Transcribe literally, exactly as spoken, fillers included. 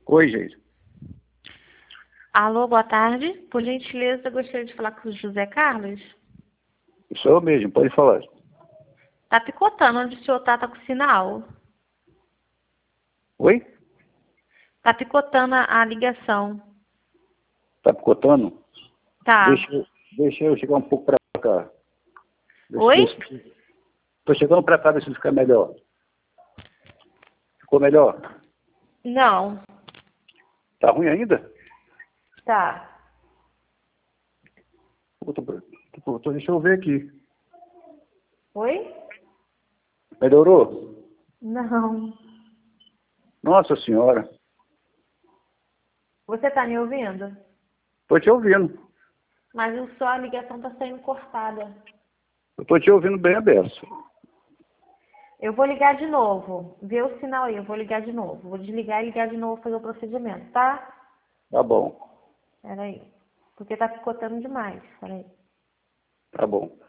Oi, gente. Alô, boa tarde. Por gentileza, gostaria de falar com o José Carlos. Sou eu mesmo, pode falar. Tá picotando onde o senhor tá, tá com sinal. Oi? Tá picotando a, a ligação. Tá picotando? Tá. Deixa, eu- deixa eu chegar um pouco pra cá. Deixa, Oi? deixa, tô chegando pra cá, deixa eu ficar melhor. Ficou melhor? Não. Tá ruim ainda? Tá. Pô, tô- tô- tô- deixa eu ver aqui. Oi? Melhorou? Não. Nossa senhora. Você tá me ouvindo? Tô te ouvindo. Mas o só a ligação tá saindo cortada. Eu tô te ouvindo bem aberto. Eu vou ligar de novo. Vê o sinal aí, eu vou ligar de novo. Vou desligar e ligar de novo, fazer o procedimento, tá? Tá bom. Peraí. Porque tá picotando demais. Peraí. Tá bom.